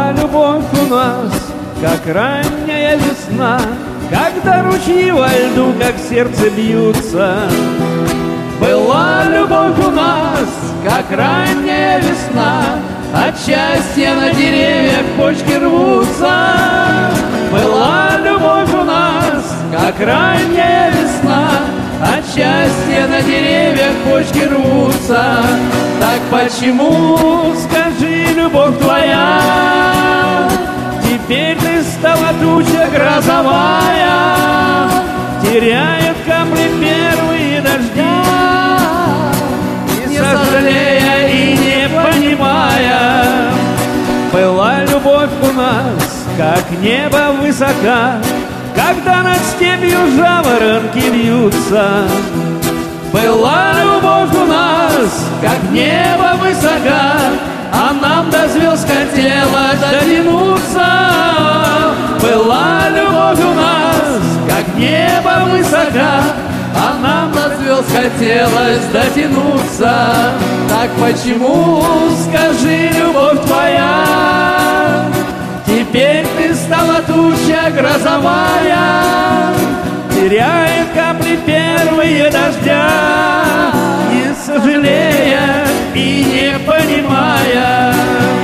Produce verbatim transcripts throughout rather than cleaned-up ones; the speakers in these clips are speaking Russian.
Была любовь у нас, как ранняя весна, когда ручьи во льду, как сердце, бьются. Была любовь у нас, как ранняя весна, от счастья на деревьях почки рвутся. Была любовь у нас, как ранняя весна, от счастья на деревьях почки рвутся. Так почему, скажи, любовь твоя, теперь ты стала туча грозовая, теряет капли первые дождя, не сожалея и не понимая. Была любовь у нас, как небо высока, когда над степью жаворонки вьются. Была любовь у нас, как небо высока, а нам до звезд хотелось дотянуться. Была любовь у нас, как небо высока, а нам до звезд хотелось дотянуться. Так почему, скажи, любовь твоя, теперь ты стала туча грозовая, теряет капли первые дождя, не сожалея и не понимая.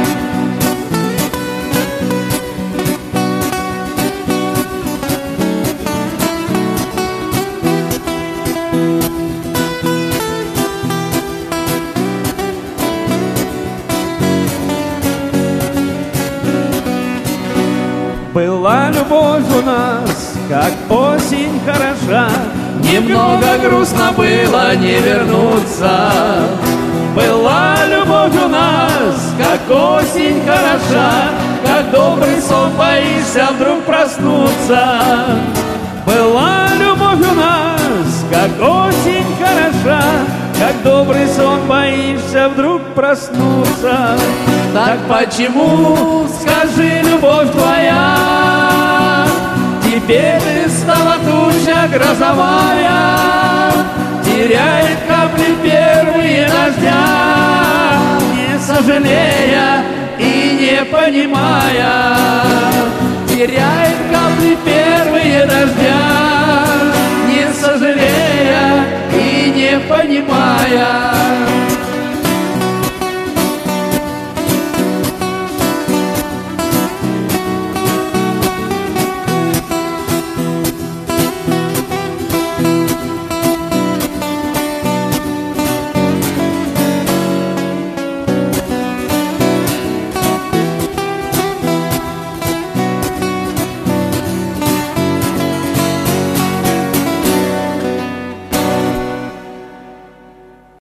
Была любовь у нас, как осень хороша, немного грустно было не вернуться. Была любовь у нас, как осень хороша, как добрый сон боишься вдруг проснуться. Была любовь у нас, как осень хороша, как добрый сон боишься вдруг проснуться. Так почему, скажи, любовь твоя, теперь ты стала туча грозовая, теряет капли первые дождя, не сожалея и не понимая. Теряет капли первые дождя, не сожалея и не понимая.